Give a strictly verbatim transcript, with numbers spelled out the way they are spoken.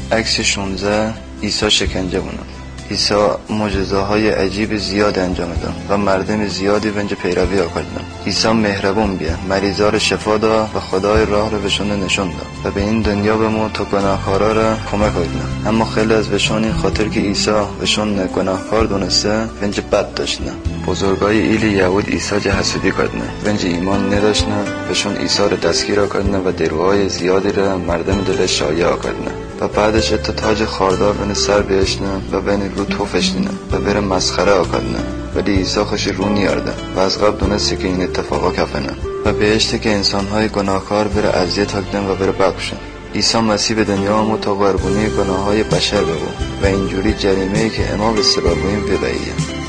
عکس شانزده عیسی شکنجه بونه. عیسی معجزه های عجیب زیاد انجام داد و مردم زیادی بنج پیروی آکردن. عیسی مهربون بیا، مریضا رو شفا داد و خدای راه رو بهشون نشون داد و به این دنیا به ما تو گناهکارا رو کمک کردن. اما خیلی از بهشون این خاطر که عیسی بهشون گناهکار دونسته بنج بد داشتن. بزرگای ایل یهود عیسی جه حسودی کردن، بنج ایمان نداشتن، بهشون عیسی رو دستگیر کردن و دروهای زیادی رو مردم دل شایع کردن. و بعدش تا تاج خاردار بین سر بهشتن و بین رو توفش دینن و بره مسخره آکدنن. ولی عیسی خوشی رو نیارده و از قبل دونسته که این اتفاقا کفنن و بهشته که انسانهای گناهکار بره اذیت آکدن و بره بخشن. عیسی مسیح به دنیا آمد تا قربانی گناههای بشر ببود و اینجوری جریمه‌ای که اما به سبب این ببعیه.